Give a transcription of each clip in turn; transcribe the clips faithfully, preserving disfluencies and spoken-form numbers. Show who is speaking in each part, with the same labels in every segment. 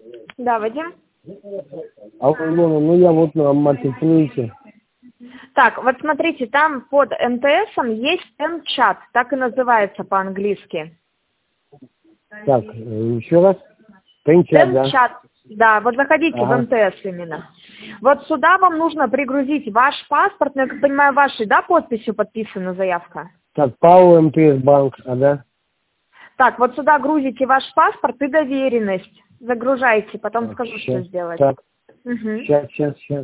Speaker 1: Да, Вадим?
Speaker 2: А, ну, ну я вот на маркетплейсе.
Speaker 1: Так, вот смотрите, там под эм тэ эсом есть М-чат, так и называется по-английски.
Speaker 2: Так, еще раз. М-чат, да?
Speaker 1: М-чат, да, вот заходите
Speaker 2: Ага.
Speaker 1: в эм тэ эс именно. Вот сюда вам нужно пригрузить ваш паспорт, ну, я как понимаю, вашей, да, подписью подписана заявка?
Speaker 2: Так, ПАО эм тэ эс банк, а да?
Speaker 1: Так, вот сюда грузите ваш паспорт и доверенность. Загружайте, потом
Speaker 2: Так,
Speaker 1: скажу, что
Speaker 2: сейчас,
Speaker 1: сделать.
Speaker 2: так,
Speaker 1: Угу.
Speaker 2: сейчас, сейчас, сейчас.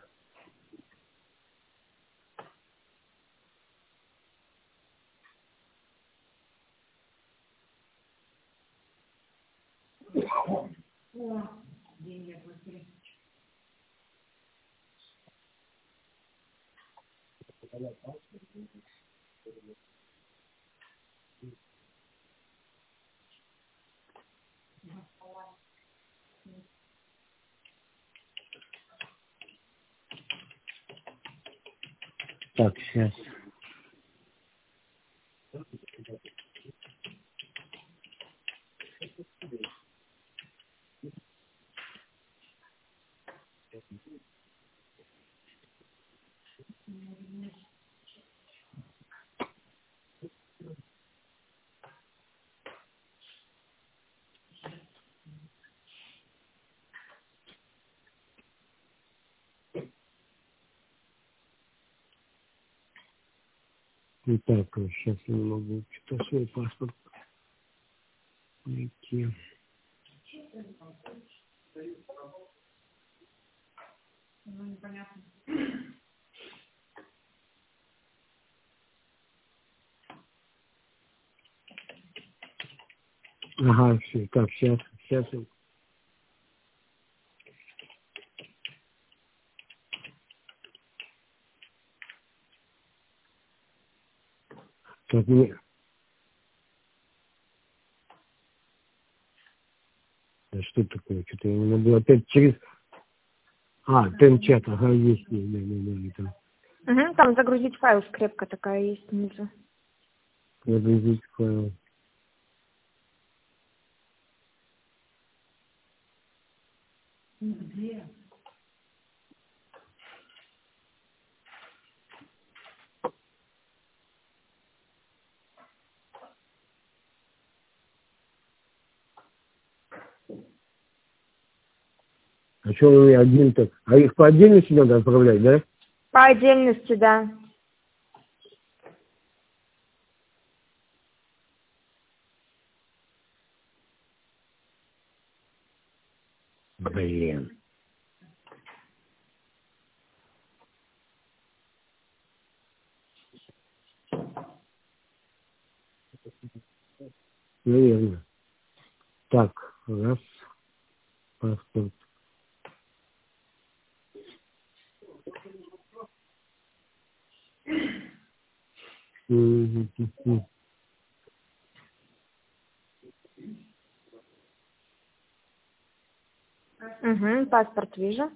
Speaker 2: Так, сейчас. Итак, сейчас я не могу что-то свой паспорт найти. Ага, все, так, сейчас, сейчас. Так, мне... Да что такое? Что-то я не могу опять через... А, М-чат, ага, есть, да, да, да, да, да.
Speaker 1: Угу, там загрузить файл, скрепка такая есть внизу.
Speaker 2: Загрузить файл. А что вы один-то? А их по отдельности надо отправлять, да?
Speaker 1: По отдельности, да.
Speaker 2: Блин. Наверное. Так, раз, паспорт. Мгм, мгм.
Speaker 1: Угу, паспорт вижу.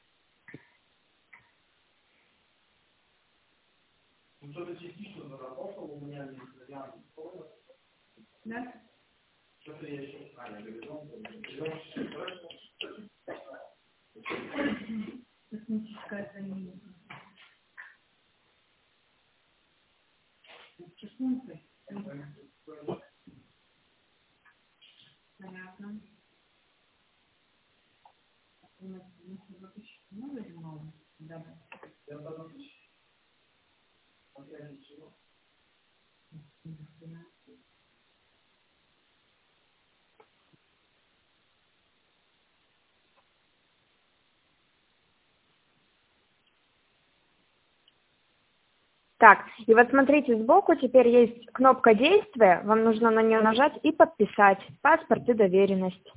Speaker 1: Так, и вот смотрите, сбоку теперь есть кнопка действия, вам нужно на нее нажать и подписать паспорт и доверенность.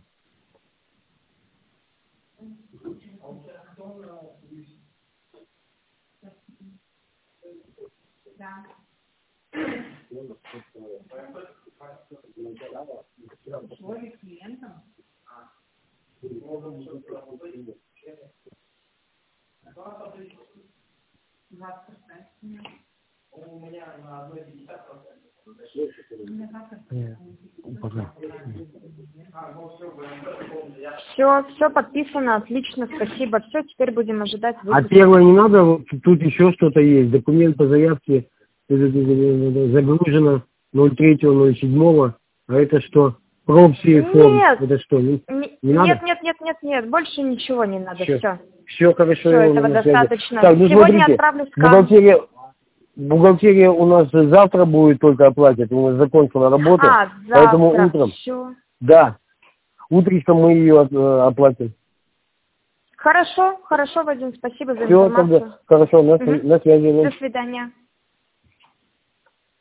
Speaker 2: Пока.
Speaker 1: Все, все подписано, отлично, спасибо. Все, теперь будем ожидать
Speaker 2: А
Speaker 1: выпуска.
Speaker 2: первое не надо, вот тут еще что-то есть. Документ по заявке загружено ноль третьего ноль седьмого. А это что? Пропси форм.
Speaker 1: Нет,
Speaker 2: Это что? Не,
Speaker 1: не-
Speaker 2: не
Speaker 1: нет,
Speaker 2: надо?
Speaker 1: нет, нет, нет, нет, больше ничего не надо,
Speaker 2: Все.
Speaker 1: все.
Speaker 2: Все хорошо.
Speaker 1: Все,
Speaker 2: я
Speaker 1: этого
Speaker 2: на связи.
Speaker 1: достаточно.
Speaker 2: Так, ну
Speaker 1: Сегодня
Speaker 2: смотрите,
Speaker 1: отправлю скан.
Speaker 2: бухгалтерия, бухгалтерия у нас завтра будет только оплатить. У нас закончила работа.
Speaker 1: А,
Speaker 2: Поэтому
Speaker 1: завтра.
Speaker 2: утром.
Speaker 1: Все.
Speaker 2: Да. Утречком мы ее от- э, оплатим.
Speaker 1: Хорошо, хорошо, Вадим, спасибо за
Speaker 2: Все,
Speaker 1: информацию.
Speaker 2: тогда хорошо, на,
Speaker 1: Мгм.
Speaker 2: на связи.
Speaker 1: До свидания.